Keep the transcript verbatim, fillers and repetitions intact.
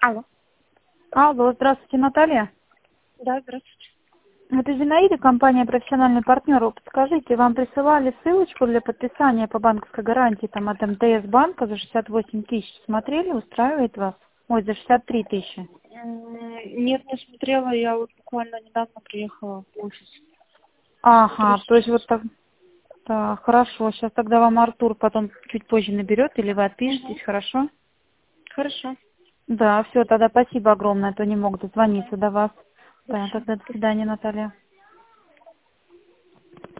Алло. Алло, здравствуйте, Наталья. Да, здравствуйте. Это Зинаида, компания «Профессиональный партнер». Вот подскажите, вам присылали ссылочку для подписания по банковской гарантии там, от МТС банка за шестьдесят восемь тысяч. Смотрели, устраивает вас? Ой, за шестьдесят три тысячи. М, Нет, не смотрела, я вот буквально недавно приехала в офис. Ага, Смотрю то есть вот сейчас. так. Да, хорошо. Сейчас тогда вам Артур потом чуть позже наберет или вы Угу. отпишетесь, хорошо? Хорошо. Да, все, тогда спасибо огромное, а то не мог дозвониться до вас. Да, Хорошо. тогда до свидания, Наталья.